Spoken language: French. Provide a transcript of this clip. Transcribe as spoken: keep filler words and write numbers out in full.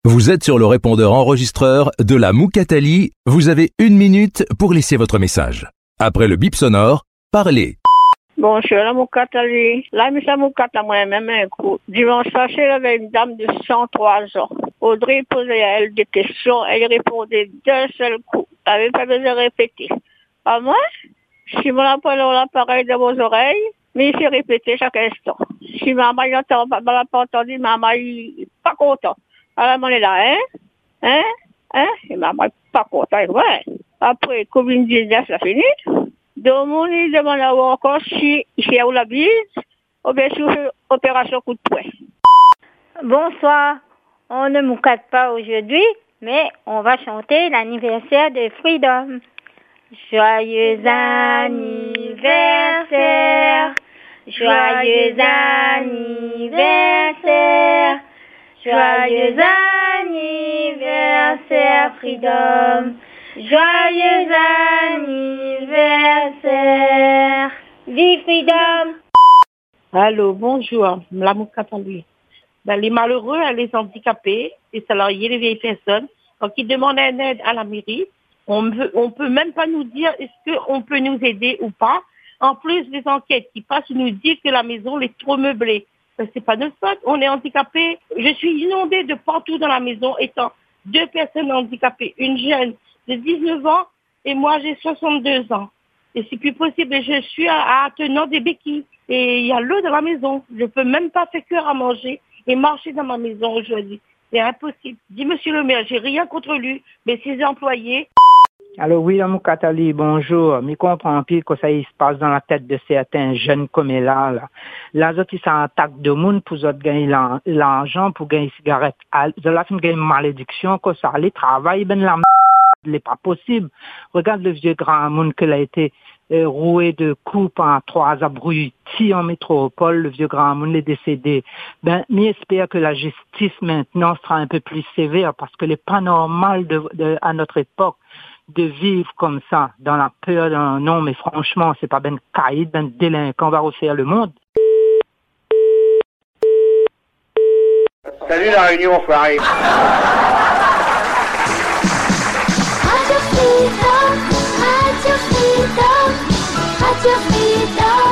Vous êtes sur le répondeur enregistreur de la Moukatali. Vous avez une minute pour laisser votre message. Après le bip sonore, parlez. Bonjour, la Moukatali. La mise à Moukata, moi-même, un coup. Dimanche passé, il y avait une dame de cent trois ans. Audrey posait à elle des questions. Elle répondait d'un seul coup. Elle n'avait pas besoin de répéter. À moi, si mon apprenant l'appareil de vos oreilles, mais il s'est répété chaque instant. Si maman n'entend pas, n'a pas entendu, maman n'est pas content. Alors, on est là, hein? Hein? Hein? Et maman n'est pas content, ouais. Après, covid dix-neuf, ça finit. Donc, on lui demande encore si il fait où la bise, ou bien si on fait opération coup de poing. Bonsoir. On ne moucate pas aujourd'hui, mais on va chanter l'anniversaire de Freedom. Joyeux anniversaire, joyeux anniversaire, joyeux anniversaire Freedom, joyeux anniversaire, vive Freedom. Allô, bonjour, la Moukatali. Ben, les malheureux, les handicapés, les salariés, les vieilles personnes, quand ils demandent une aide à la mairie, on ne on peut même pas nous dire est-ce qu'on peut nous aider ou pas. En plus, les enquêtes qui passent nous disent que la maison est trop meublée. Ben, c'est pas notre faute, on est handicapés. Je suis inondée de partout dans la maison, étant deux personnes handicapées, une jeune de dix-neuf ans et moi j'ai soixante-deux ans. Et c'est plus possible, je suis à, à tenant des béquilles. Et il y a l'eau dans la maison. Je peux même pas faire cœur à manger et marcher dans ma maison aujourd'hui. C'est impossible. Dis monsieur le maire, j'ai rien contre lui, mais ses employés. Alors oui, la Moukatali, bonjour. Je comprends pile que ça se passe dans la tête de certains jeunes comme là. Là, là ils s'attaquent de monde pour gagner l'argent, pour gagner cigarettes. De la fin, gagner une malédiction, que ça, les travail, ben la m***, n'est pas possible. Regarde le vieux grand monde qu'il a été euh, roué de coups par trois abrutis en métropole. Le vieux grand monde est décédé. Ben, j'espère que la justice maintenant sera un peu plus sévère parce que n'est pas normal de, de, à notre époque de vivre comme ça, dans la peur d'un non, mais franchement, c'est pas ben caïd, ben délinquant, on va refaire le monde. Salut la Réunion, enfoiré. Radio Freedom, Radio Freedom, Radio Freedom.